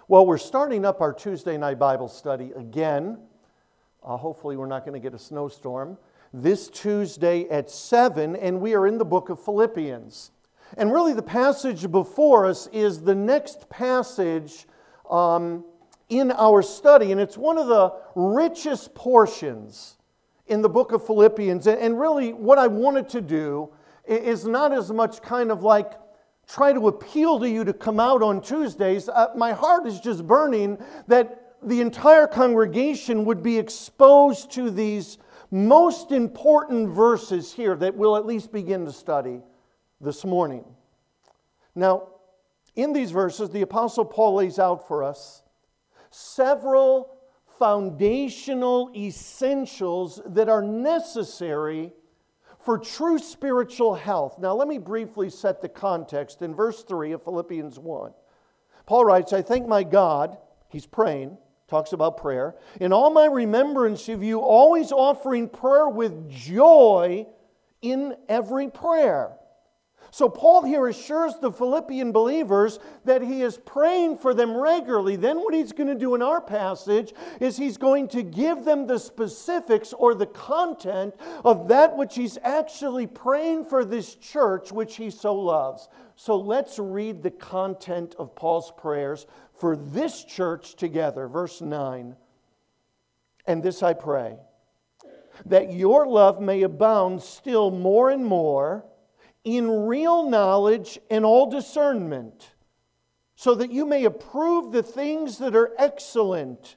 Well, we're starting up our Tuesday night Bible study again. Hopefully we're not going to get a snowstorm. This Tuesday at 7, and we are in the book of Philippians. And really the passage before us is the next passage in our study, and it's one of the richest portions in the book of Philippians. And really what I wanted to do is not as much kind of like try to appeal to you to come out on Tuesdays. My heart is just burning that the entire congregation would be exposed to these most important verses here that we'll at least begin to study this morning. Now, in these verses, the Apostle Paul lays out for us several foundational essentials that are necessary for true spiritual health. Now, let me briefly set the context. In verse 3 of Philippians 1, Paul writes, I thank my God, he's praying, talks about prayer, in all my remembrance of you, always offering prayer with joy in every prayer. So Paul here assures the Philippian believers that he is praying for them regularly. Then what he's going to do in our passage is he's going to give them the specifics or the content of that which he's actually praying for this church which he so loves. So let's read the content of Paul's prayers for this church together. Verse 9. And this I pray, that your love may abound still more and more in real knowledge and all discernment, so that you may approve the things that are excellent,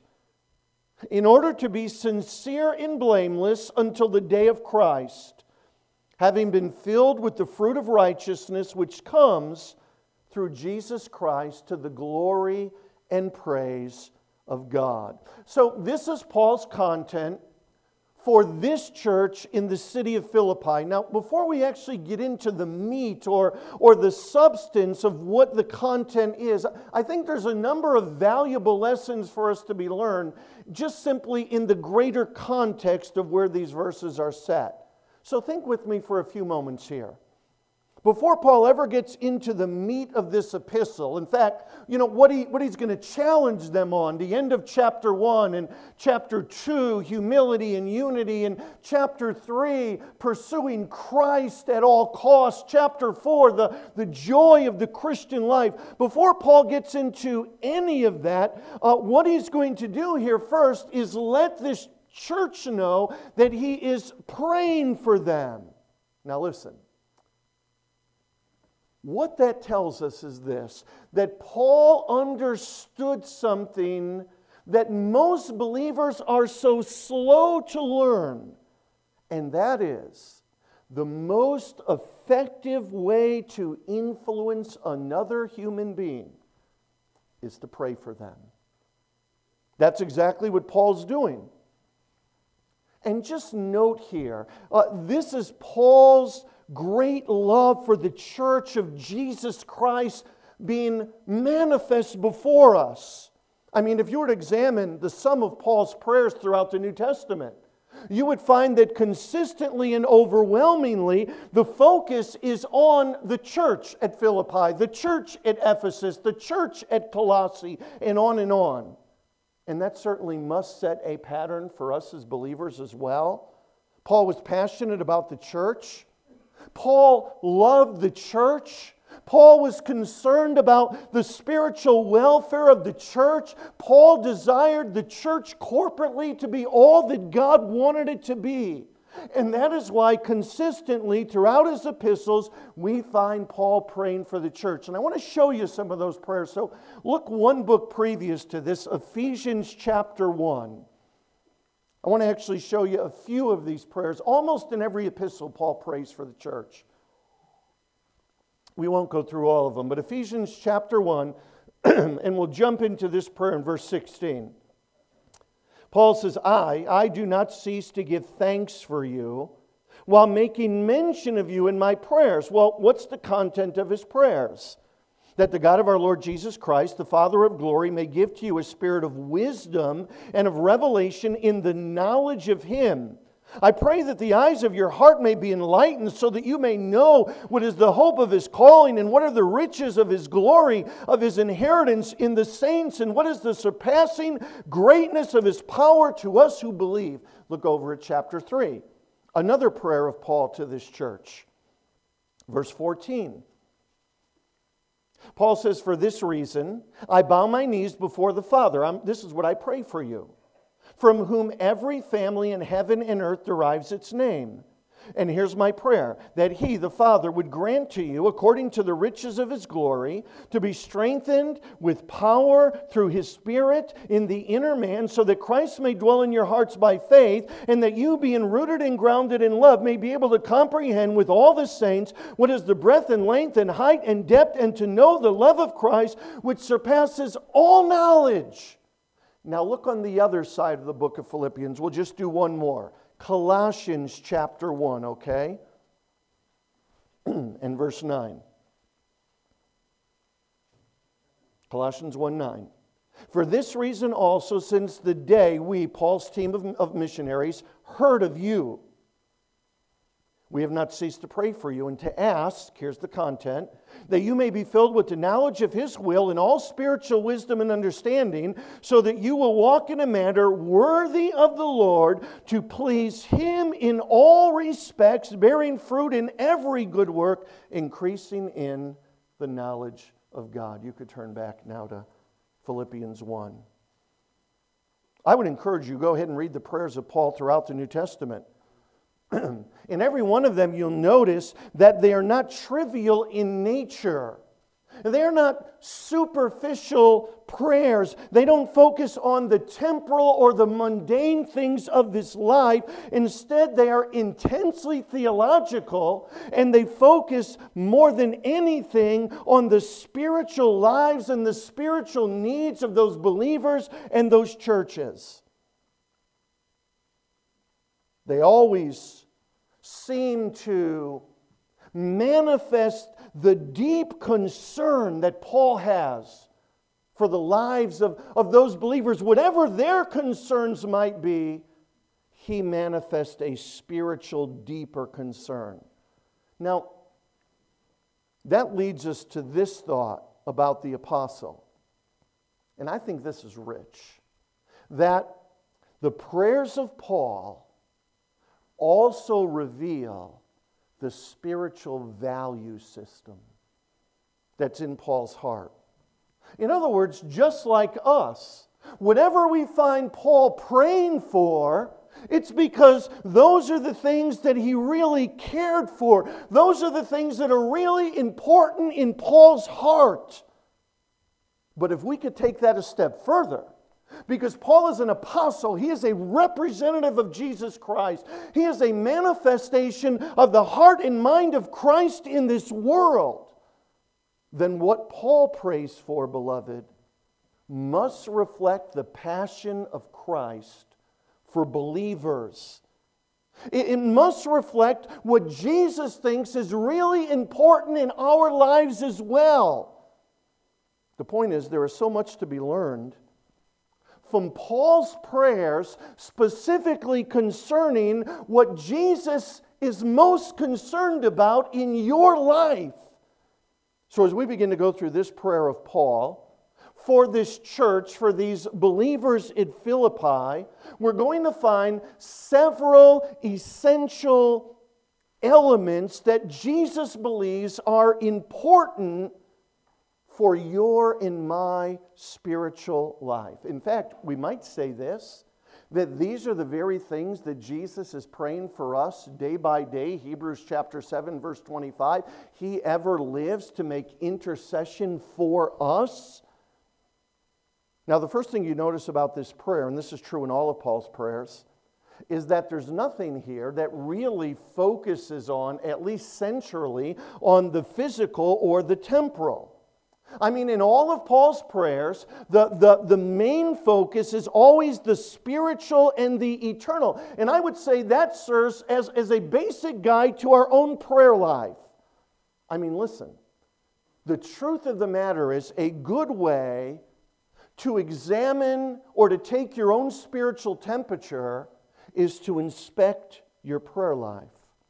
in order to be sincere and blameless until the day of Christ, having been filled with the fruit of righteousness which comes through Jesus Christ to the glory and praise of God. So this is Paul's content for this church in the city of Philippi. Now, before we actually get into the meat or the substance of what the content is, I think there's a number of valuable lessons for us to be learned just simply in the greater context of where these verses are set. So think with me for a few moments here. Before Paul ever gets into the meat of this epistle, in fact, what he's going to challenge them on, the end of chapter 1 and chapter 2, humility and unity, and chapter 3, pursuing Christ at all costs, chapter 4, the joy of the Christian life. Before Paul gets into any of that, what he's going to do here first is let this church know that he is praying for them. Now listen. What that tells us is this, that Paul understood something that most believers are so slow to learn, and that is the most effective way to influence another human being is to pray for them. That's exactly what Paul's doing. And just note here, this is Paul's great love for the church of Jesus Christ being manifest before us. I mean, if you were to examine the sum of Paul's prayers throughout the New Testament, you would find that consistently and overwhelmingly the focus is on the church at Philippi, the church at Ephesus, the church at Colossae, and on and on. And that certainly must set a pattern for us as believers as well. Paul was passionate about the church. Paul loved the church. Paul was concerned about the spiritual welfare of the church. Paul desired the church corporately to be all that God wanted it to be. And that is why consistently throughout his epistles we find Paul praying for the church. And I want to show you some of those prayers. So look one book previous to this, Ephesians chapter 1. I want to actually show you a few of these prayers. Almost in every epistle, Paul prays for the church. We won't go through all of them, but Ephesians chapter 1, and we'll jump into this prayer in verse 16. Paul says, I do not cease to give thanks for you while making mention of you in my prayers. Well, what's the content of his prayers? That the God of our Lord Jesus Christ, the Father of glory, may give to you a spirit of wisdom and of revelation in the knowledge of Him, I pray that the eyes of your heart may be enlightened so that you may know what is the hope of His calling and what are the riches of His glory, of His inheritance in the saints, and what is the surpassing greatness of His power to us who believe. Look over at chapter 3. Another prayer of Paul to this church. Verse 14. Paul says, "For this reason, I bow my knees before the Father." This is what I pray for you. "From whom every family in heaven and earth derives its name. And here's my prayer, that He, the Father, would grant to you, according to the riches of His glory, to be strengthened with power through His Spirit in the inner man, so that Christ may dwell in your hearts by faith, and that you, being rooted and grounded in love, may be able to comprehend with all the saints what is the breadth and length and height and depth, and to know the love of Christ, which surpasses all knowledge." Now look on the other side of the book of Philippians. We'll just do one more. Colossians chapter 1, okay? And verse 9. Colossians 1:9. "For this reason also, since the day we," Paul's team of missionaries, "heard of you, we have not ceased to pray for you and to ask," here's the content, "that you may be filled with the knowledge of His will in all spiritual wisdom and understanding, so that you will walk in a manner worthy of the Lord, to please Him in all respects, bearing fruit in every good work, increasing in the knowledge of God." You could turn back now to Philippians 1. I would encourage you, go ahead and read the prayers of Paul throughout the New Testament. In every one of them, you'll notice that they are not trivial in nature. They're not superficial prayers. They don't focus on the temporal or the mundane things of this life. Instead, they are intensely theological, and they focus more than anything on the spiritual lives and the spiritual needs of those believers and those churches. They always seem to manifest the deep concern that Paul has for the lives of those believers. Whatever their concerns might be, he manifests a spiritual, deeper concern. Now, that leads us to this thought about the apostle. And I think this is rich. That the prayers of Paul also reveal the spiritual value system that's in Paul's heart. In other words, just like us, whatever we find Paul praying for, it's because those are the things that he really cared for. Those are the things that are really important in Paul's heart. But if we could take that a step further, because Paul is an apostle, he is a representative of Jesus Christ. He is a manifestation of the heart and mind of Christ in this world. Then what Paul prays for, beloved, must reflect the passion of Christ for believers. It must reflect what Jesus thinks is really important in our lives as well. The point is, there is so much to be learned from Paul's prayers, specifically concerning what Jesus is most concerned about in your life. So as we begin to go through this prayer of Paul, for this church, for these believers in Philippi, we're going to find several essential elements that Jesus believes are important for your and my spiritual life. In fact, we might say this, that these are the very things that Jesus is praying for us day by day. Hebrews chapter 7, verse 25. He ever lives to make intercession for us. Now, the first thing you notice about this prayer, and this is true in all of Paul's prayers, is that there's nothing here that really focuses on, at least centrally, on the physical or the temporal. I mean, in all of Paul's prayers, the main focus is always the spiritual and the eternal. And I would say that serves as a basic guide to our own prayer life. I mean, listen, the truth of the matter is a good way to examine or to take your own spiritual temperature is to inspect your prayer life.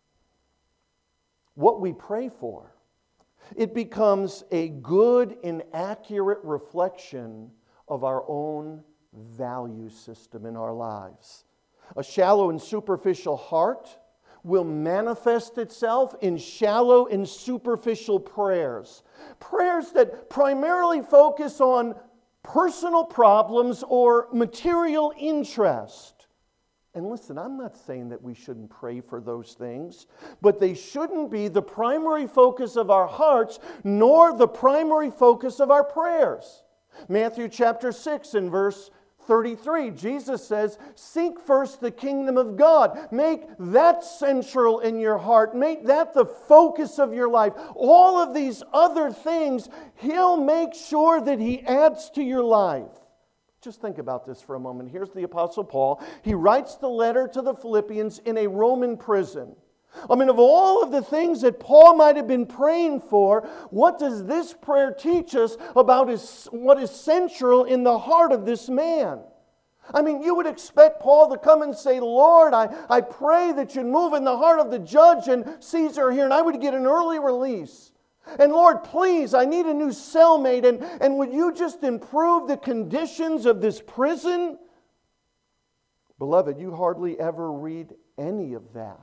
What we pray for, it becomes a good and accurate reflection of our own value system in our lives. A shallow and superficial heart will manifest itself in shallow and superficial prayers. Prayers that primarily focus on personal problems or material interest. And listen, I'm not saying that we shouldn't pray for those things, but they shouldn't be the primary focus of our hearts, nor the primary focus of our prayers. Matthew chapter 6 and verse 33, Jesus says, "Seek first the kingdom of God. Make that central in your heart. Make that the focus of your life. All of these other things, He'll make sure that He adds to your life." Just think about this for a moment. Here's the Apostle Paul. He writes the letter to the Philippians in a Roman prison. I mean, of all of the things that Paul might have been praying for, what does this prayer teach us about what is central in the heart of this man? I mean, you would expect Paul to come and say, "Lord, I pray that you'd move in the heart of the judge and Caesar here, and I would get an early release. And Lord, please, I need a new cellmate, and would you just improve the conditions of this prison?" Beloved, you hardly ever read any of that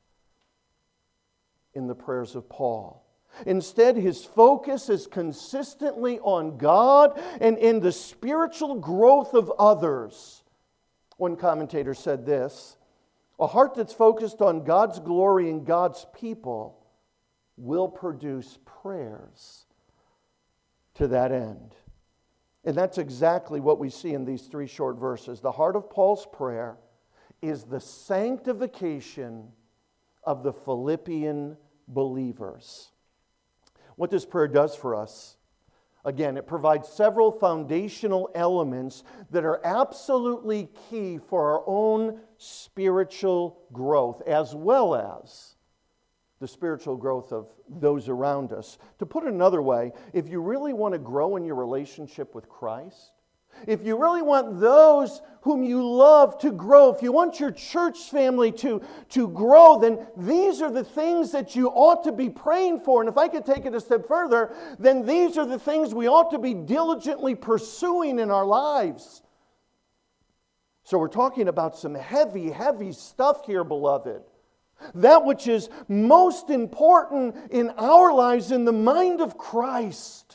in the prayers of Paul. Instead, his focus is consistently on God and in the spiritual growth of others. One commentator said this: "A heart that's focused on God's glory and God's people will produce prayers to that end." And that's exactly what we see in these 3 short verses. The heart of Paul's prayer is the sanctification of the Philippian believers. What this prayer does for us, again, it provides several foundational elements that are absolutely key for our own spiritual growth, as well as the spiritual growth of those around us. To put it another way, if you really want to grow in your relationship with Christ, if you really want those whom you love to grow, if you want your church family to grow, then these are the things that you ought to be praying for. And if I could take it a step further, then these are the things we ought to be diligently pursuing in our lives. So we're talking about some heavy, heavy stuff here, beloved. That which is most important in our lives in the mind of Christ.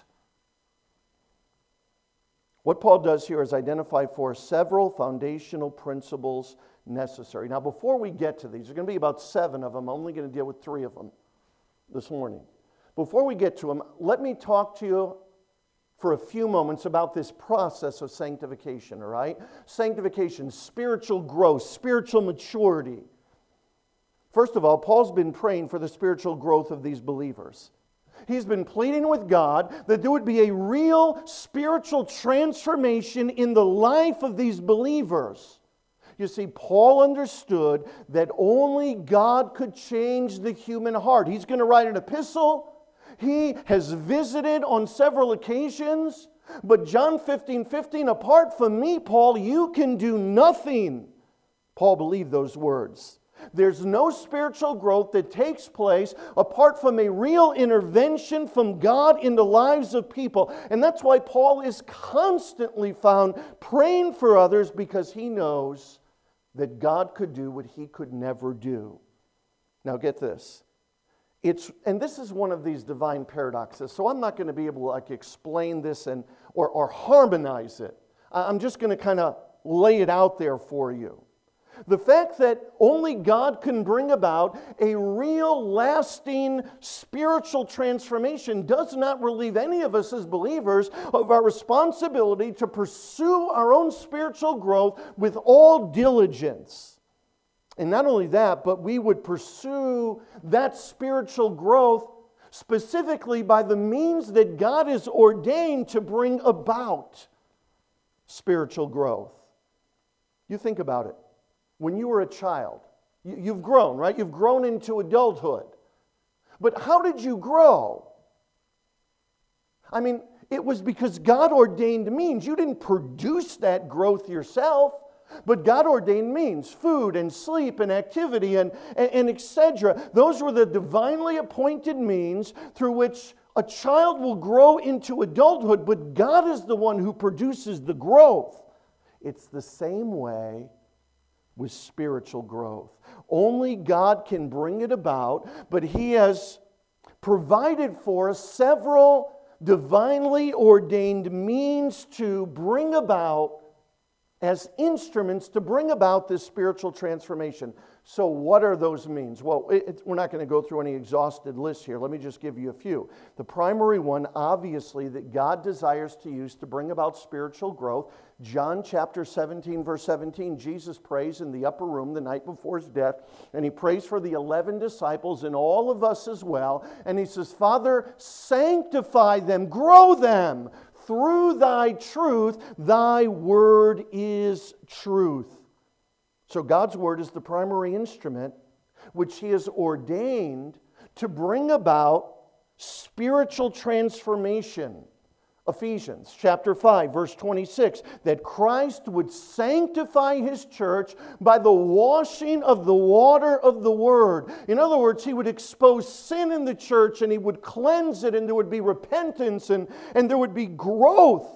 What Paul does here is identify for us several foundational principles necessary. Now, before we get to these, there's going to be about 7 of them. I'm only going to deal with 3 of them this morning. Before we get to them, let me talk to you for a few moments about this process of sanctification, all right? Sanctification, spiritual growth, spiritual maturity. First of all, Paul's been praying for the spiritual growth of these believers. He's been pleading with God that there would be a real spiritual transformation in the life of these believers. You see, Paul understood that only God could change the human heart. He's going to write an epistle. He has visited on several occasions. But John 15:15, "Apart from me, Paul, you can do nothing." Paul believed those words. There's no spiritual growth that takes place apart from a real intervention from God in the lives of people. And that's why Paul is constantly found praying for others, because he knows that God could do what he could never do. Now get this. And this is one of these divine paradoxes, so I'm not going to be able to explain this or harmonize it. I'm just going to kind of lay it out there for you. The fact that only God can bring about a real, lasting spiritual transformation does not relieve any of us as believers of our responsibility to pursue our own spiritual growth with all diligence. And not only that, but we would pursue that spiritual growth specifically by the means that God has ordained to bring about spiritual growth. You think about it. When you were a child, you've grown, right? You've grown into adulthood. But how did you grow? I mean, it was because God ordained means. You didn't produce that growth yourself. but God-ordained means food and sleep and activity and etc. Those were the divinely appointed means through which a child will grow into adulthood, but God is the one who produces the growth. It's the same way with spiritual growth. Only God can bring it about, but He has provided for us several divinely ordained means to bring about, as instruments to bring about this spiritual transformation. So what are those means? Well, we're not going to go through any exhausted list here. Let me just give you a few. The primary one, obviously, that God desires to use to bring about spiritual growth, John chapter 17, verse 17, Jesus prays in the upper room the night before His death, and He prays for the 11 disciples and all of us as well, and He says, Father, sanctify them, grow them through Thy truth. Thy word is truth. So God's word is the primary instrument which He has ordained to bring about spiritual transformation. Ephesians chapter 5, verse 26, that Christ would sanctify His church by the washing of the water of the Word. In other words, He would expose sin in the church and He would cleanse it, and there would be repentance and there would be growth.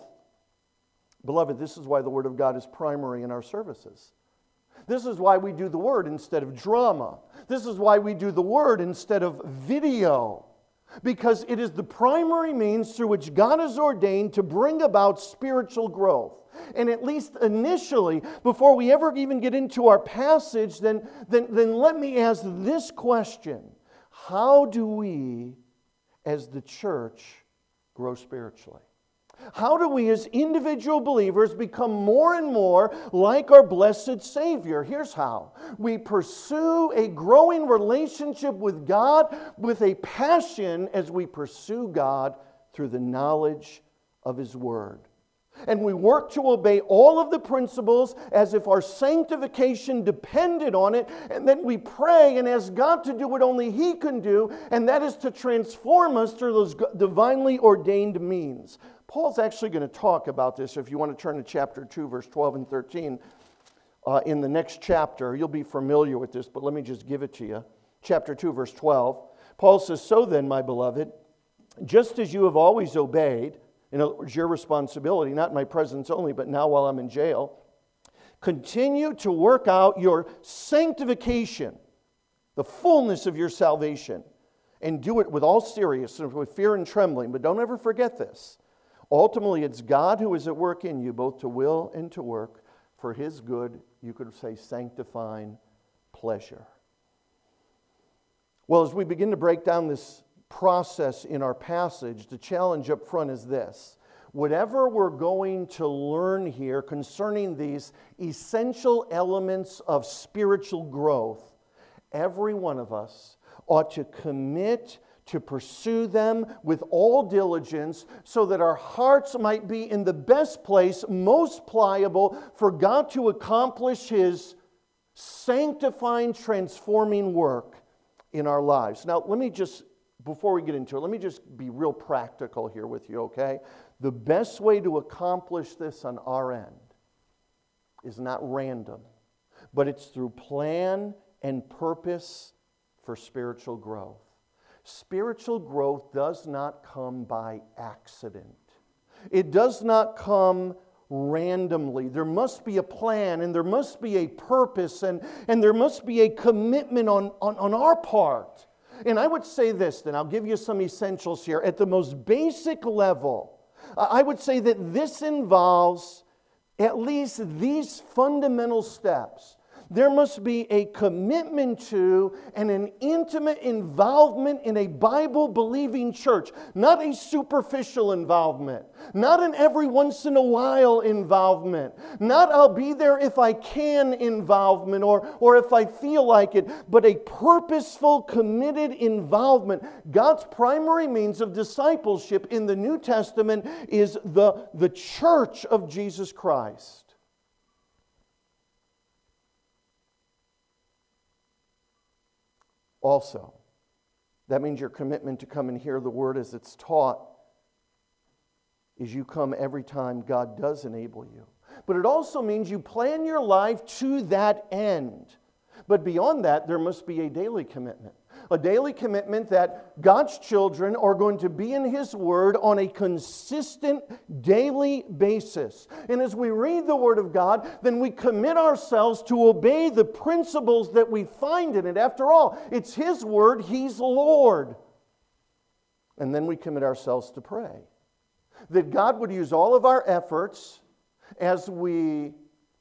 Beloved, this is why the Word of God is primary in our services. This is why we do the Word instead of drama. This is why we do the Word instead of video. Because it is the primary means through which God has ordained to bring about spiritual growth. And at least initially, before we ever even get into our passage, then let me ask this question. How do we, as the church, grow spiritually? How do we as individual believers become more and more like our blessed Savior? Here's how. We pursue a growing relationship with God with a passion as we pursue God through the knowledge of His Word. And we work to obey all of the principles as if our sanctification depended on it. And then we pray and ask God to do what only He can do, and that is to transform us through those divinely ordained means. Paul's actually going to talk about this. If you want to turn to chapter 2, verse 12 and 13, in the next chapter, you'll be familiar with this, but let me just give it to you. Chapter 2, verse 12, Paul says, So then, my beloved, just as you have always obeyed, in other words, your responsibility, not in my presence only, but now while I'm in jail, continue to work out your sanctification, the fullness of your salvation, and do it with all seriousness, with fear and trembling. But don't ever forget this. Ultimately, it's God who is at work in you, both to will and to work for His good, you could say, sanctifying pleasure. Well, as we begin to break down this process in our passage, the challenge up front is this. Whatever we're going to learn here concerning these essential elements of spiritual growth, every one of us ought to commit to pursue them with all diligence so that our hearts might be in the best place, most pliable for God to accomplish His sanctifying, transforming work in our lives. Now, let me just, before we get into it, let me just be real practical here with you, okay? The best way to accomplish this on our end is not random, but it's through plan and purpose for spiritual growth. Spiritual growth does not come by accident. It does not come randomly. There must be a plan, and there must be a purpose, and there must be a commitment on our part. And I would say this, then I'll give you some essentials here. At the most basic level, I would say that this involves at least these fundamental steps. There must be a commitment to and an intimate involvement in a Bible-believing church. Not a superficial involvement. Not an every once in a while involvement. Not I'll be there if I can involvement or if I feel like it. But a purposeful, committed involvement. God's primary means of discipleship in the New Testament is the church of Jesus Christ. Also, that means your commitment to come and hear the Word as it's taught is you come every time God does enable you. but it also means you plan your life to that end. But beyond that, there must be a daily commitment. A daily commitment that God's children are going to be in His Word on a consistent daily basis. And as we read the Word of God, then we commit ourselves to obey the principles that we find in it. After all, it's His Word, He's Lord. And then we commit ourselves to pray. That God would use all of our efforts as we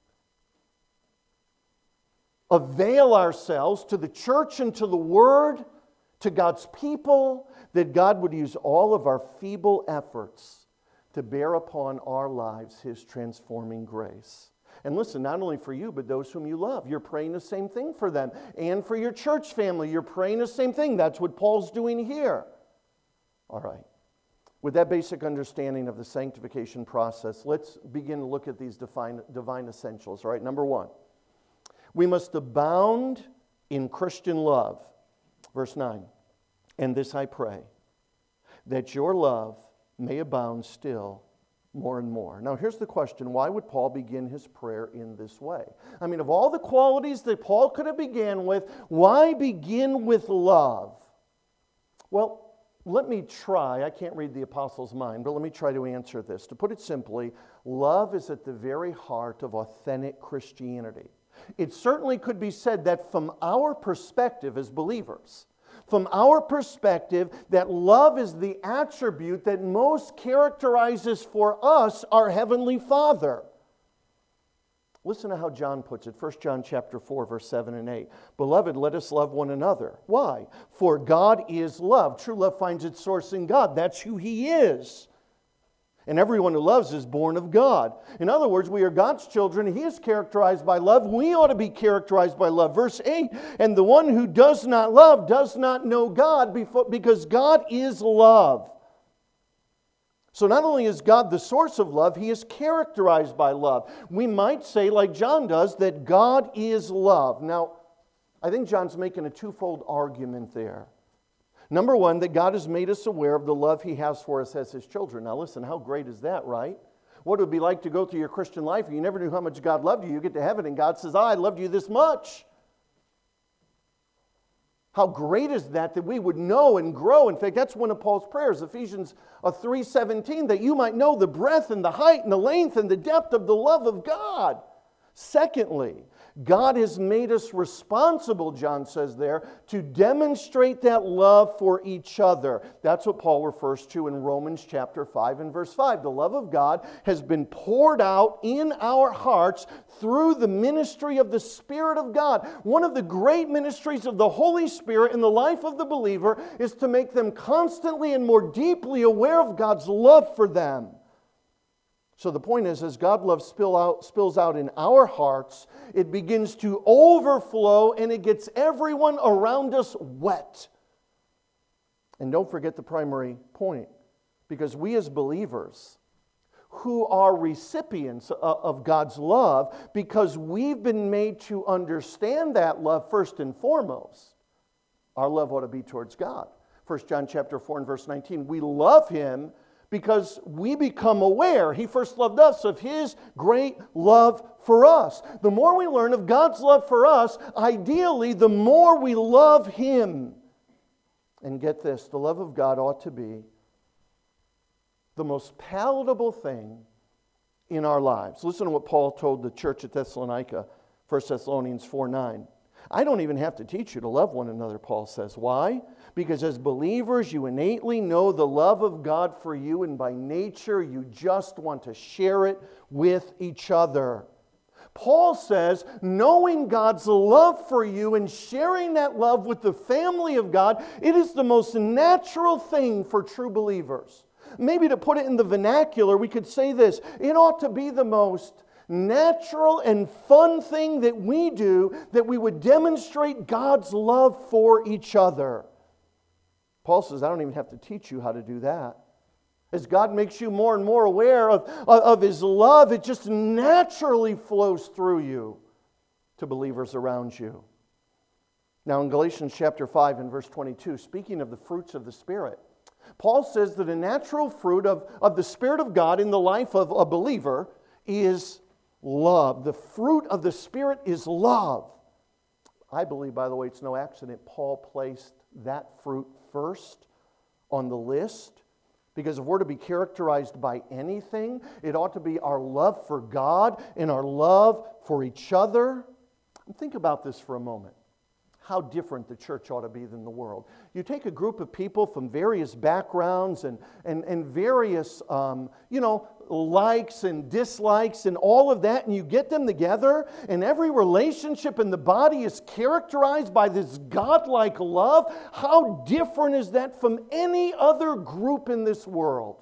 avail ourselves to the church and to the Word, to God's people, that God would use all of our feeble efforts to bear upon our lives His transforming grace. And listen, not only for you, but those whom you love. You're praying the same thing for them. And for your church family, you're praying the same thing. That's what Paul's doing here. All right. With that basic understanding of the sanctification process, let's begin to look at these divine essentials. All right, number one. We must abound in Christian love. Verse 9. And this I pray, that your love may abound still more and more. Now here's the question. Why would Paul begin his prayer in this way? I mean, of all the qualities that Paul could have began with, why begin with love? Well, let me try. I can't read the apostle's mind, but let me try to answer this. To put it simply, love is at the very heart of authentic Christianity. It certainly could be said that from our perspective as believers, from our perspective, that love is the attribute that most characterizes for us our Heavenly Father. Listen to how John puts it. 1 John chapter 4, verse 7 and 8. Beloved, let us love one another. Why? For God is love. True love finds its source in God. That's who He is. And everyone who loves is born of God. In other words, we are God's children. He is characterized by love. We ought to be characterized by love. Verse 8, and the one who does not love does not know God, because God is love. So not only is God the source of love, He is characterized by love. We might say, like John does, that God is love. Now, I think John's making a twofold argument there. Number one, that God has made us aware of the love He has for us as His children. Now listen, how great is that, right? What it would be like to go through your Christian life and you never knew how much God loved you. You get to heaven and God says, I loved you this much. How great is that we would know and grow. In fact, that's one of Paul's prayers, Ephesians 3:17, that you might know the breadth and the height and the length and the depth of the love of God. Secondly, God has made us responsible, John says there, to demonstrate that love for each other. That's what Paul refers to in Romans chapter 5 and verse 5. The love of God has been poured out in our hearts through the ministry of the Spirit of God. One of the great ministries of the Holy Spirit in the life of the believer is to make them constantly and more deeply aware of God's love for them. So the point is, as God's love spills out in our hearts, it begins to overflow and it gets everyone around us wet. And don't forget the primary point, because we as believers who are recipients of God's love, because we've been made to understand that love first and foremost, our love ought to be towards God. 1 John chapter 4 and verse 19, we love Him because we become aware, He first loved us, of His great love for us. The more we learn of God's love for us, ideally, the more we love Him. And get this, the love of God ought to be the most palatable thing in our lives. Listen to what Paul told the church at Thessalonica, 1 Thessalonians 4:9. I don't even have to teach you to love one another, Paul says. Why? Because as believers, you innately know the love of God for you, and by nature, you just want to share it with each other. Paul says, knowing God's love for you and sharing that love with the family of God, it is the most natural thing for true believers. Maybe to put it in the vernacular, we could say this: it ought to be the most natural and fun thing that we do, that we would demonstrate God's love for each other. Paul says, I don't even have to teach you how to do that. As God makes you more and more aware of His love, it just naturally flows through you to believers around you. Now in Galatians chapter 5 and verse 22, speaking of the fruits of the Spirit, Paul says that a natural fruit of the Spirit of God in the life of a believer is love. The fruit of the Spirit is love. I believe, by the way, it's no accident Paul placed that fruit first on the list. Because if we're to be characterized by anything, it ought to be our love for God and our love for each other. And think about this for a moment. How different the church ought to be than the world. You take a group of people from various backgrounds and various, likes and dislikes and all of that, and you get them together, and every relationship in the body is characterized by this godlike love. How different is that from any other group in this world?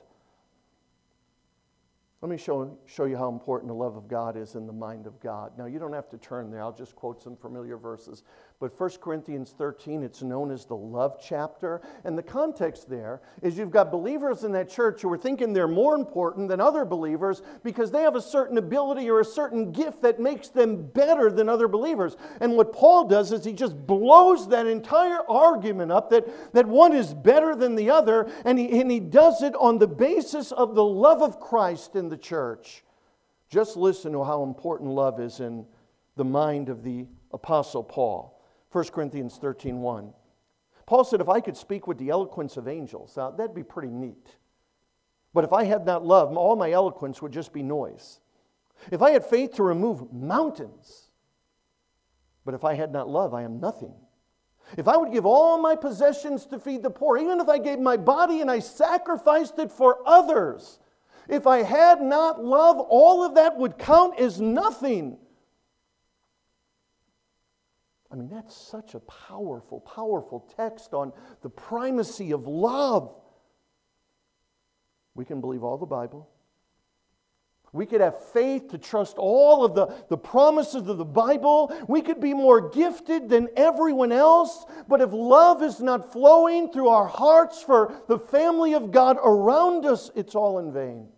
Let me show you how important the love of God is in the mind of God. Now, you don't have to turn there. I'll just quote some familiar verses. But 1 Corinthians 13, it's known as the love chapter. And the context there is you've got believers in that church who are thinking they're more important than other believers because they have a certain ability or a certain gift that makes them better than other believers. And what Paul does is he just blows that entire argument up that one is better than the other, and he does it on the basis of the love of Christ in the church. Just listen to how important love is in the mind of the Apostle Paul. 1 Corinthians 13:1. Paul said, if I could speak with the eloquence of angels, that'd be pretty neat. But if I had not love, all my eloquence would just be noise. If I had faith to remove mountains, but if I had not love, I am nothing. If I would give all my possessions to feed the poor, even if I gave my body and I sacrificed it for others, if I had not love, all of that would count as nothing. I mean, that's such a powerful, powerful text on the primacy of love. We can believe all the Bible. We could have faith to trust all of the promises of the Bible. We could be more gifted than everyone else. But if love is not flowing through our hearts for the family of God around us, it's all in vain.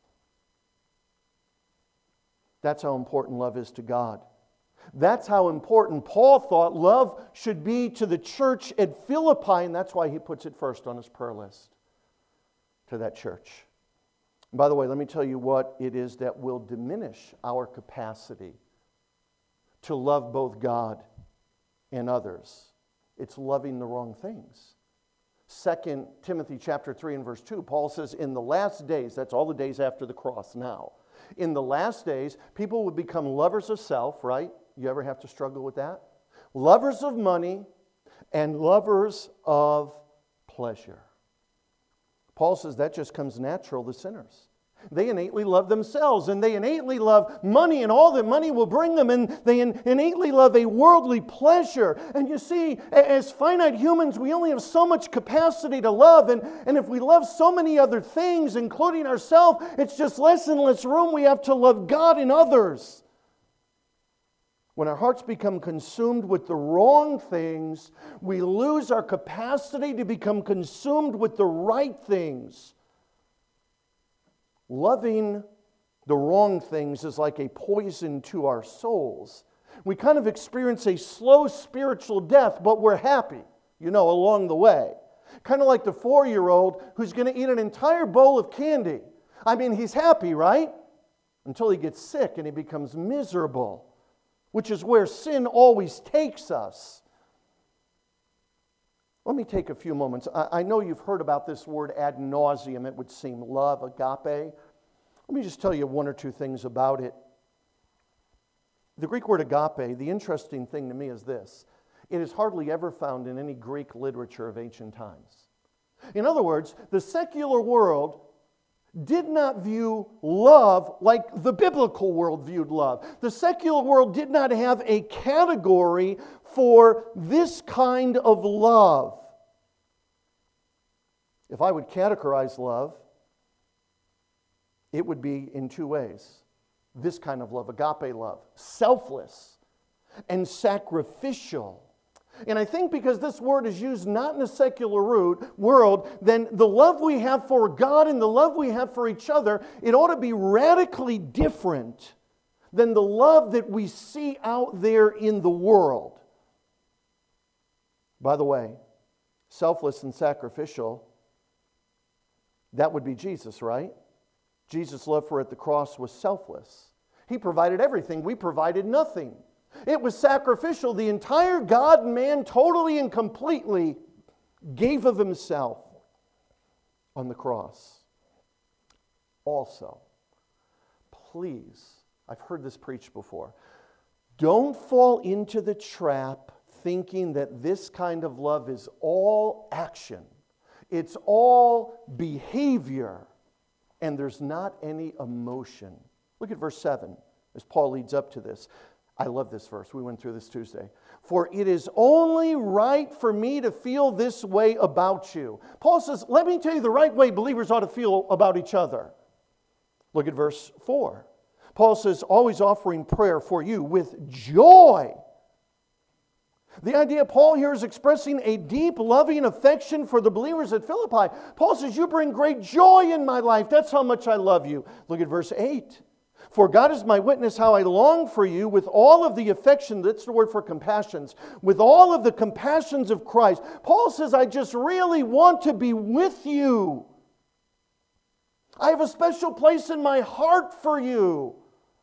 That's how important love is to God. That's how important Paul thought love should be to the church at Philippi, and that's why he puts it first on his prayer list to that church. And by the way, let me tell you what it is that will diminish our capacity to love both God and others. It's loving the wrong things. 2 Timothy chapter 3 and verse 2, Paul says, in the last days, that's all the days after the cross now, in the last days, people would become lovers of self, right? You ever have to struggle with that? Lovers of money and lovers of pleasure. Paul says that just comes natural to sinners. They innately love themselves, and they innately love money and all that money will bring them, and they innately love a worldly pleasure. And you see, as finite humans, we only have so much capacity to love, and if we love so many other things, including ourselves, it's just less and less room we have to love God and others. When our hearts become consumed with the wrong things, we lose our capacity to become consumed with the right things. Loving the wrong things is like a poison to our souls. We kind of experience a slow spiritual death, but we're happy, along the way. Kind of like the 4-year-old who's going to eat an entire bowl of candy. I mean, he's happy, right? Until he gets sick and he becomes miserable, which is where sin always takes us. Let me take a few moments. I know you've heard about this word ad nauseum, it would seem, love, agape. Let me just tell you one or two things about it. The Greek word agape, the interesting thing to me is this. It is hardly ever found in any Greek literature of ancient times. In other words, the secular world did not view love like the biblical world viewed love. The secular world did not have a category for this kind of love. If I would categorize love, it would be in two ways. This kind of love, agape love, selfless and sacrificial. And I think because this word is used not in a secular world, then the love we have for God and the love we have for each other, it ought to be radically different than the love that we see out there in the world. By the way, selfless and sacrificial, that would be Jesus, right? Jesus' love for at the cross was selfless. He provided everything. We provided nothing. It was sacrificial. The entire God-man totally and completely gave of himself on the cross. Also, please, I've heard this preached before, don't fall into the trap thinking that this kind of love is all action. It's all behavior, and there's not any emotion. Look at verse 7 as Paul leads up to this. I love this verse. We went through this Tuesday. For it is only right for me to feel this way about you. Paul says, let me tell you the right way believers ought to feel about each other. Look at verse 4. Paul says, always offering prayer for you with joy. The idea Paul here is expressing a deep, loving affection for the believers at Philippi. Paul says, you bring great joy in my life. That's how much I love you. Look at verse 8. For God is my witness how I long for you with all of the affection, that's the word for compassions, with all of the compassions of Christ. Paul says, I just really want to be with you. I have a special place in my heart for you.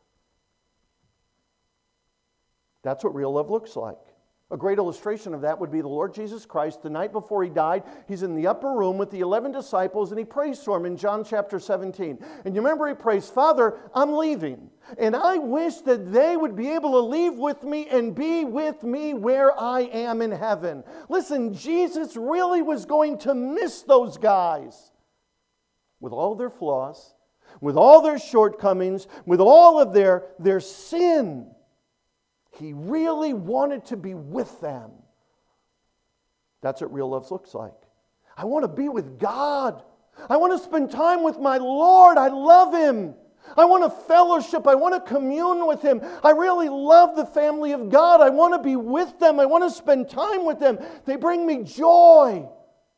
That's what real love looks like. A great illustration of that would be the Lord Jesus Christ. The night before He died, He's in the upper room with the 11 disciples, and He prays to them in John chapter 17. And you remember He prays, Father, I'm leaving, and I wish that they would be able to leave with me and be with me where I am in heaven. Listen, Jesus really was going to miss those guys with all their flaws, with all their shortcomings, with all of their sin. He really wanted to be with them. That's what real love looks like. I want to be with God. I want to spend time with my Lord. I love Him. I want to fellowship. I want to commune with Him. I really love the family of God. I want to be with them. I want to spend time with them. They bring me joy.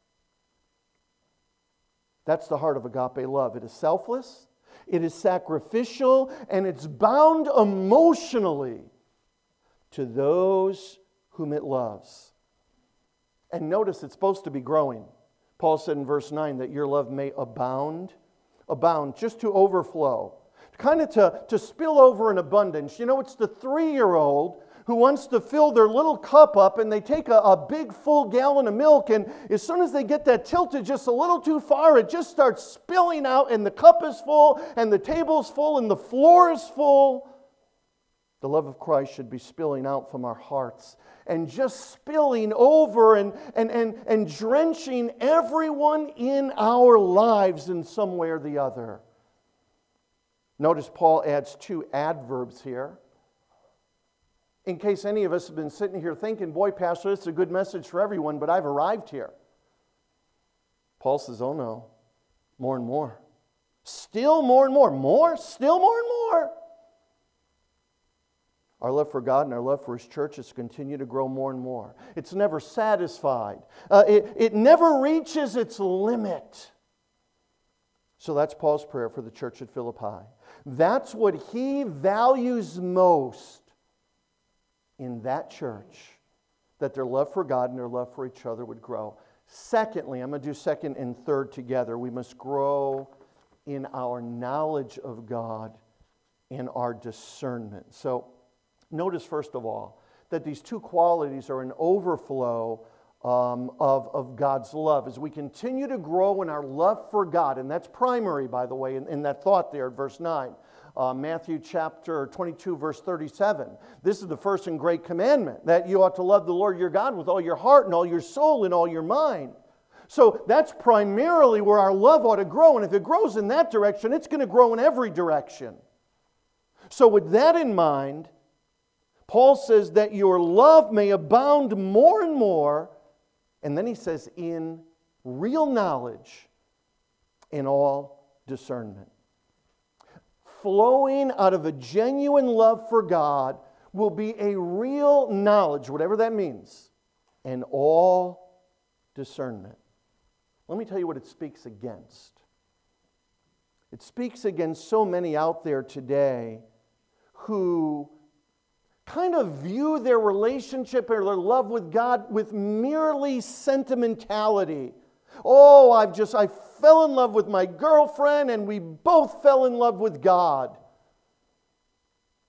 That's the heart of agape love. It is selfless, it is sacrificial, and it's bound emotionally to those whom it loves. And notice it's supposed to be growing. Paul said in verse 9 that your love may abound, just to overflow, kind of to spill over in abundance. You know, it's the 3-year-old who wants to fill their little cup up, and they take a big full gallon of milk, and as soon as they get that tilted just a little too far, it just starts spilling out, and the cup is full, and the table's full, and the floor is full. The love of Christ should be spilling out from our hearts and just spilling over and drenching everyone in our lives in some way or the other. Notice Paul adds 2 adverbs here. In case any of us have been sitting here thinking, boy, Pastor, it's a good message for everyone, but I've arrived here. Paul says, oh no, more and more. Still more and more. More? Still more and more. Our love for God and our love for His church is to continue to grow more and more. It's never satisfied. It never reaches its limit. So that's Paul's prayer for the church at Philippi. That's what he values most in that church, that their love for God and their love for each other would grow. Secondly, I'm going to do second and third together. We must grow in our knowledge of God and our discernment. So, notice, first of all, that these 2 qualities are an overflow of God's love. As we continue to grow in our love for God, and that's primary, by the way, in that thought there at verse 9. Matthew chapter 22, verse 37. This is the first and great commandment, that you ought to love the Lord your God with all your heart and all your soul and all your mind. So that's primarily where our love ought to grow, and if it grows in that direction, it's going to grow in every direction. So with that in mind, Paul says that your love may abound more and more, and then he says, in real knowledge, in all discernment. Flowing out of a genuine love for God will be a real knowledge, whatever that means, and all discernment. Let me tell you what it speaks against. It speaks against so many out there today who kind of view their relationship or their love with God with merely sentimentality. Oh, I fell in love with my girlfriend and we both fell in love with God.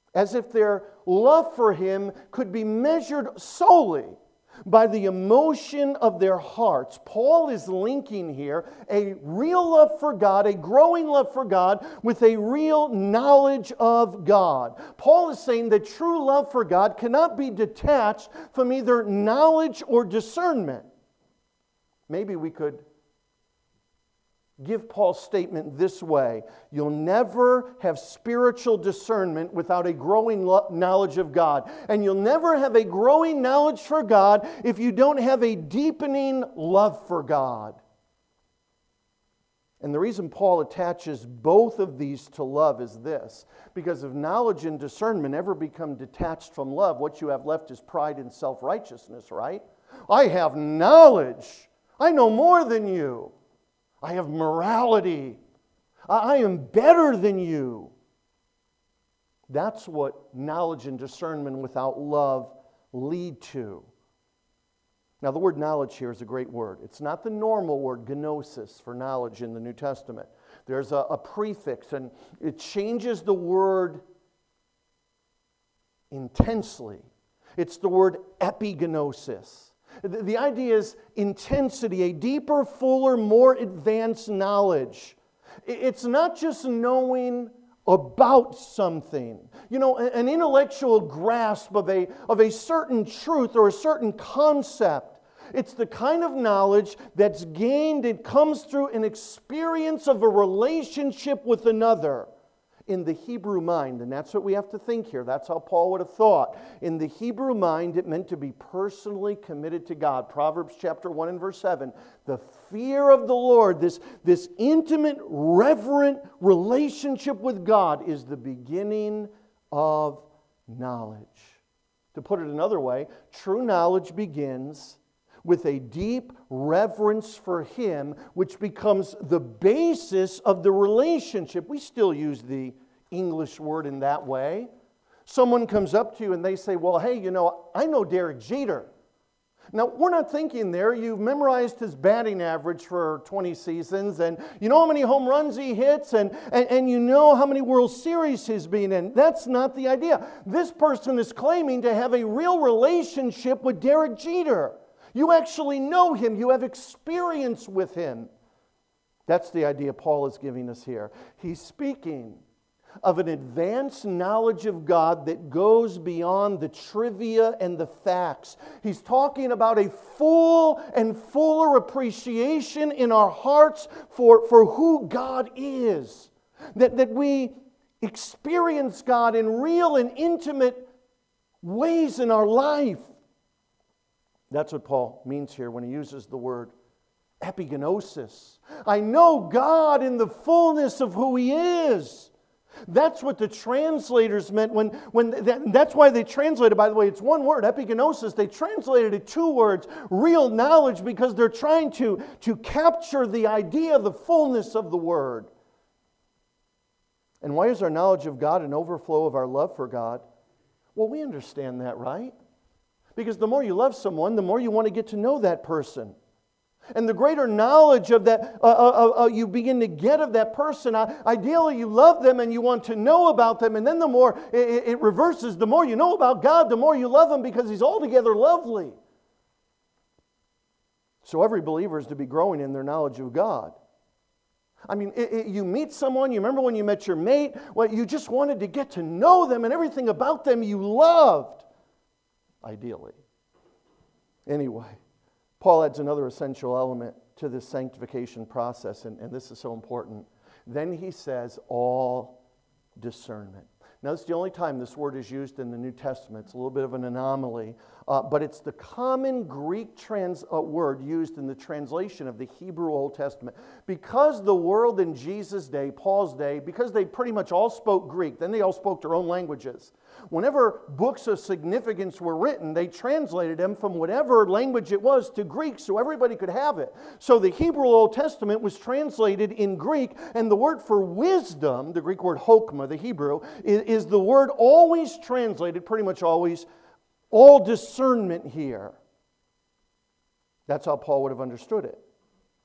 as if their love for Him could be measured solely by the emotion of their hearts. Paul is linking here a real love for God, a growing love for God, with a real knowledge of God. Paul is saying that true love for God cannot be detached from either knowledge or discernment. Maybe we could give Paul's statement this way: you'll never have spiritual discernment without a growing knowledge of God. And you'll never have a growing knowledge for God if you don't have a deepening love for God. And the reason Paul attaches both of these to love is this: because if knowledge and discernment ever become detached from love, what you have left is pride and self-righteousness, right? I have knowledge. I know more than you. I have morality. I am better than you. That's what knowledge and discernment without love lead to. Now, the word knowledge here is a great word. It's not the normal word, gnosis, for knowledge in the New Testament. There's a prefix, and it changes the word intensely. It's the word epignosis. The idea is intensity, a deeper, fuller, more advanced knowledge. It's not just knowing about something. You know, an intellectual grasp of a certain truth or a certain concept. It's the kind of knowledge that's gained, it comes through an experience of a relationship with another. In the Hebrew mind, and that's what we have to think here. That's how Paul would have thought. In the Hebrew mind, it meant to be personally committed to God. Proverbs chapter 1 and verse 7. The fear of the Lord, this intimate, reverent relationship with God, is the beginning of knowledge. To put it another way, true knowledge begins with a deep reverence for Him, which becomes the basis of the relationship. We still use the English word in that way. Someone comes up to you and they say, well, hey, you know, I know Derek Jeter. Now, we're not thinking there. You've memorized his batting average for 20 seasons, and you know how many home runs he hits, and you know how many World Series he's been in. That's not the idea. This person is claiming to have a real relationship with Derek Jeter. You actually know him. You have experience with him. That's the idea Paul is giving us here. He's speaking of an advanced knowledge of God that goes beyond the trivia and the facts. He's talking about a full and fuller appreciation in our hearts for who God is. That we experience God in real and intimate ways in our life. That's what Paul means here when he uses the word epignosis. I know God in the fullness of who He is. That's what the translators meant that's why they translated, by the way, it's one word, epignosis. They translated it two words, real knowledge, because they're trying to capture the idea of the fullness of the word. And why is our knowledge of God an overflow of our love for God? Well, we understand that, right? Because the more you love someone, the more you want to get to know that person. And the greater knowledge of that you begin to get of that person, ideally you love them and you want to know about them. And then the more it reverses, the more you know about God, the more you love Him because He's altogether lovely. So every believer is to be growing in their knowledge of God. I mean, you meet someone, you remember when you met your mate, well, you just wanted to get to know them and everything about them you loved. Ideally. Anyway, Paul adds another essential element to this sanctification process, and this is so important. Then he says, all discernment. Now, this is the only time this word is used in the New Testament. It's a little bit of an anomaly, but it's the common Greek word used in the translation of the Hebrew Old Testament. Because the world in Jesus' day, Paul's day, because they pretty much all spoke Greek, then they all spoke their own languages. Whenever books of significance were written, they translated them from whatever language it was to Greek so everybody could have it. So the Hebrew Old Testament was translated in Greek, and the word for wisdom, the Greek word chokmah, the Hebrew, is the word always translated, pretty much always, all discernment here. That's how Paul would have understood it.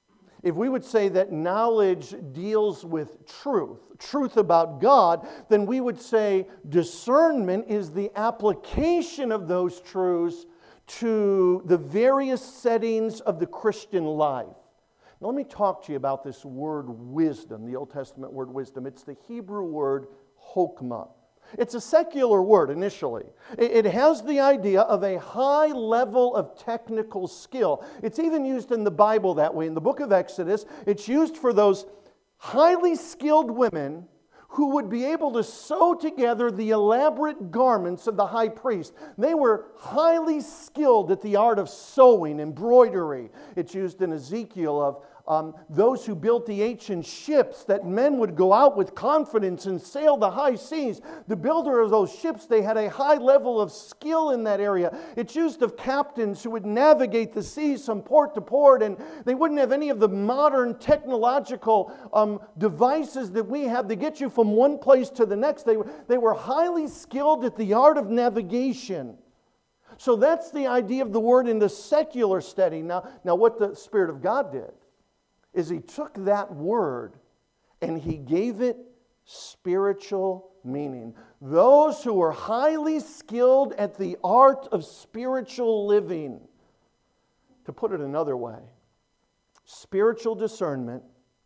if we would say that knowledge deals with truth about God, then we would say discernment is the application of those truths to the various settings of the Christian life. Now, let me talk to you about this word wisdom, the Old Testament word wisdom. It's the Hebrew word chokmah. It's a secular word initially. It has the idea of a high level of technical skill. It's even used in the Bible that way. In the book of Exodus, it's used for those highly skilled women who would be able to sew together the elaborate garments of the high priest. They were highly skilled at the art of sewing, embroidery. It's used in Ezekiel of those who built the ancient ships that men would go out with confidence and sail the high seas. The builder of those ships, they had a high level of skill in that area. It's used of captains who would navigate the seas from port to port, and they wouldn't have any of the modern technological devices that we have to get you from one place to the next. They were highly skilled at the art of navigation. So that's the idea of the word in the secular study. Now what the Spirit of God did is He took that word and He gave it spiritual meaning. Those who are highly skilled at the art of spiritual living. To put it another way, spiritual discernment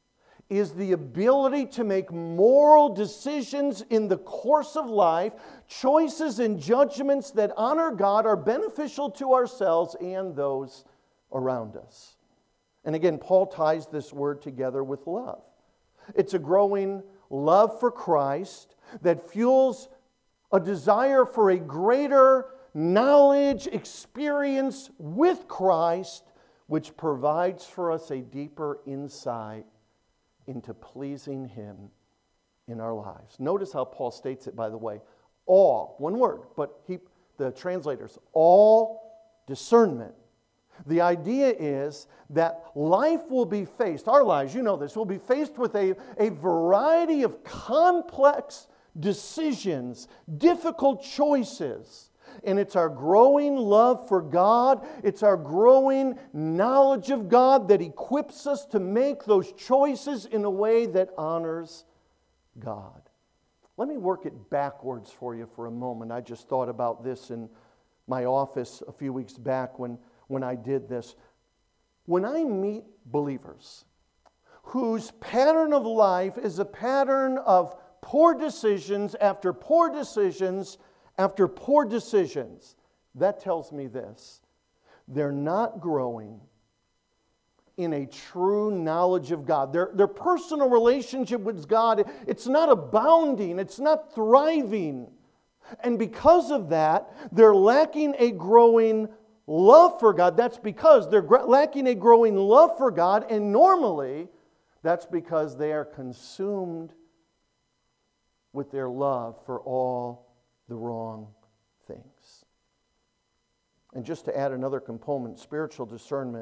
is the ability to make moral decisions in the course of life, choices and judgments that honor God, are beneficial to ourselves and those around us. And again, Paul ties this word together with love. It's a growing love for Christ that fuels a desire for a greater knowledge, experience with Christ, which provides for us a deeper insight into pleasing Him in our lives. Notice how Paul states it, by the way. All, one word, but the translators, all discernment. The idea is that life will be faced, our lives, you know this, will be faced with a variety of complex decisions, difficult choices. And it's our growing love for God, it's our growing knowledge of God that equips us to make those choices in a way that honors God. Let me work it backwards for you for a moment. I just thought about this in my office a few weeks back when I did this. When I meet believers whose pattern of life is a pattern of poor decisions after poor decisions after poor decisions, that tells me this: they're not growing in a true knowledge of God. Their personal relationship with God, it's not abounding, it's not thriving. And because of that, they're lacking a growing love for God. That's because they're lacking a growing love for God, and normally that's because they are consumed with their love for all the wrong things. And just to add another component, spiritual discernment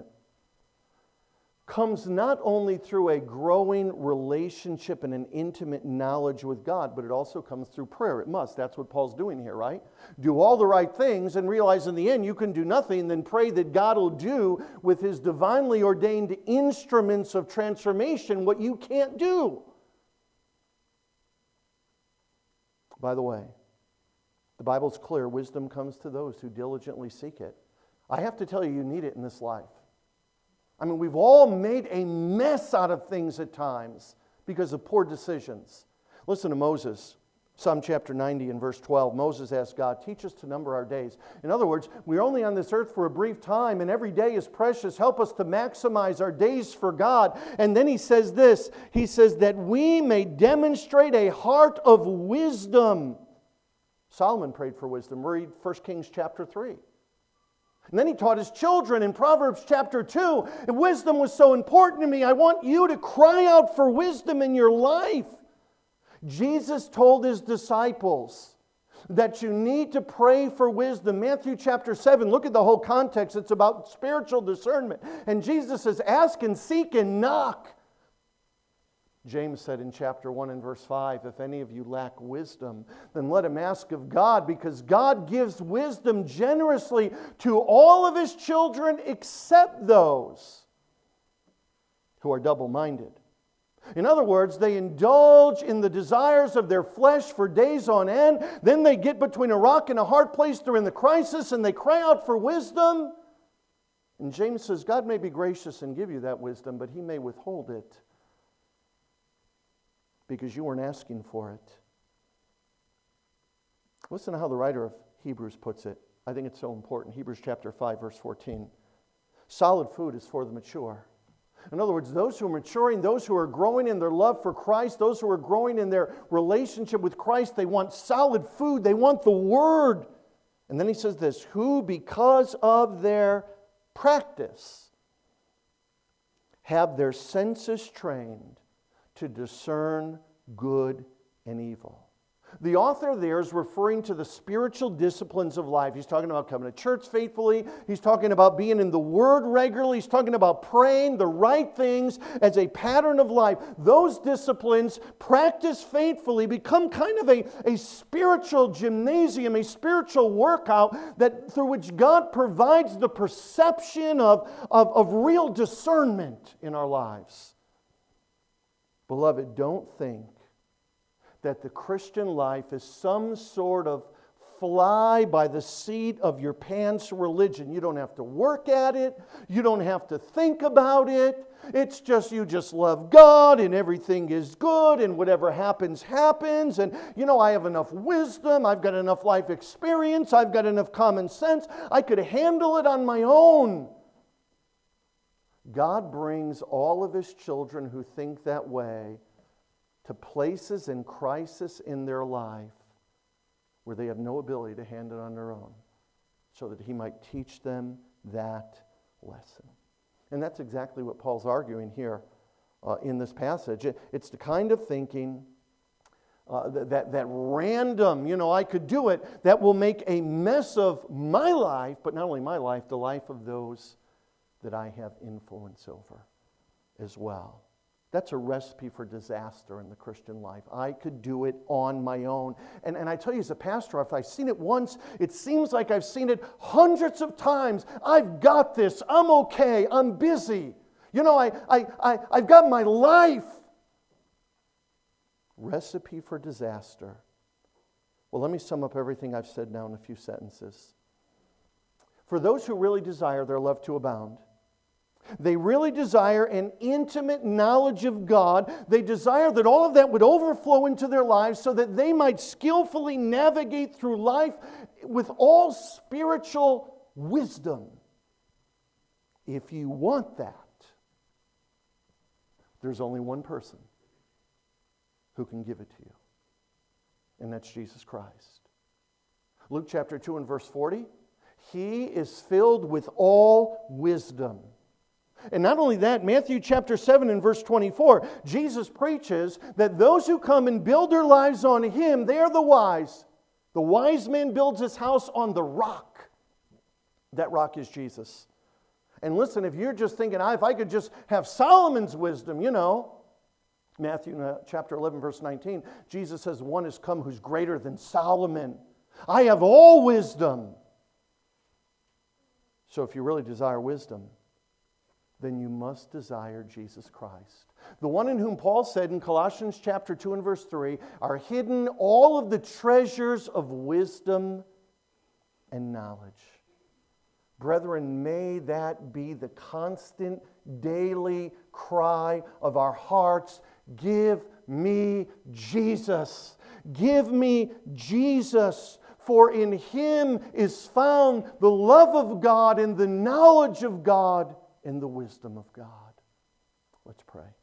comes not only through a growing relationship and an intimate knowledge with God, but it also comes through prayer. It must. That's what Paul's doing here, right? Do all the right things and realize in the end you can do nothing, then pray that God will do with His divinely ordained instruments of transformation what you can't do. By the way, the Bible's clear. Wisdom comes to those who diligently seek it. I have to tell you, you need it in this life. I mean, we've all made a mess out of things at times because of poor decisions. Listen to Moses, Psalm chapter 90 and verse 12. Moses asked God, teach us to number our days. In other words, we're only on this earth for a brief time, and every day is precious. Help us to maximize our days for God. And then he says this, he says that we may demonstrate a heart of wisdom. Solomon prayed for wisdom. Read 1 Kings chapter 3. And then he taught his children in Proverbs chapter 2, wisdom was so important to me, I want you to cry out for wisdom in your life. Jesus told His disciples that you need to pray for wisdom. Matthew chapter 7, look at the whole context. It's about spiritual discernment. And Jesus says, ask and seek and knock. James said in chapter 1 and verse 5, if any of you lack wisdom, then let him ask of God, because God gives wisdom generously to all of His children except those who are double-minded. In other words, they indulge in the desires of their flesh for days on end. Then they get between a rock and a hard place. They're in the crisis and they cry out for wisdom. And James says, God may be gracious and give you that wisdom, but He may withhold it because you weren't asking for it. Listen to how the writer of Hebrews puts it. I think it's so important. Hebrews chapter 5, verse 14. Solid food is for the mature. In other words, those who are maturing, those who are growing in their love for Christ, those who are growing in their relationship with Christ, they want solid food. They want the Word. And then he says this, who because of their practice have their senses trained to discern good and evil. The author there is referring to the spiritual disciplines of life. He's talking about coming to church faithfully. He's talking about being in the Word regularly. He's talking about praying the right things as a pattern of life. Those disciplines, practiced faithfully, become kind of a spiritual gymnasium, a spiritual workout that through which God provides the perception of real discernment in our lives. Beloved, don't think that the Christian life is some sort of fly by the seat of your pants religion. You don't have to work at it. You don't have to think about it. It's just you just love God and everything is good and whatever happens, happens. And I have enough wisdom. I've got enough life experience. I've got enough common sense. I could handle it on my own. God brings all of His children who think that way to places in crisis in their life where they have no ability to handle it on their own, so that He might teach them that lesson. And that's exactly what Paul's arguing here in this passage. It's the kind of thinking that random, I could do it, that will make a mess of my life, but not only my life, the life of those that I have influence over as well. That's a recipe for disaster in the Christian life. I could do it on my own. And I tell you, as a pastor, if I've seen it once, it seems like I've seen it hundreds of times. I've got this. I'm okay. I'm busy. I've got my life. Recipe for disaster. Well, let me sum up everything I've said now in a few sentences. For those who really desire their love to abound, they really desire an intimate knowledge of God. They desire that all of that would overflow into their lives so that they might skillfully navigate through life with all spiritual wisdom. If you want that, there's only one person who can give it to you, and that's Jesus Christ. Luke chapter 2 and verse 40, He is filled with all wisdom. And not only that, Matthew chapter 7 and verse 24, Jesus preaches that those who come and build their lives on Him, they are the wise. The wise man builds his house on the rock. That rock is Jesus. And listen, if you're just thinking, if I could just have Solomon's wisdom, Matthew chapter 11 verse 19, Jesus says, one has come who's greater than Solomon. I have all wisdom. So if you really desire wisdom, then you must desire Jesus Christ. The one in whom Paul said in Colossians chapter 2 and verse 3, are hidden all of the treasures of wisdom and knowledge. Brethren, may that be the constant daily cry of our hearts. Give me Jesus. Give me Jesus. For in Him is found the love of God and the knowledge of God and the wisdom of God. Let's pray.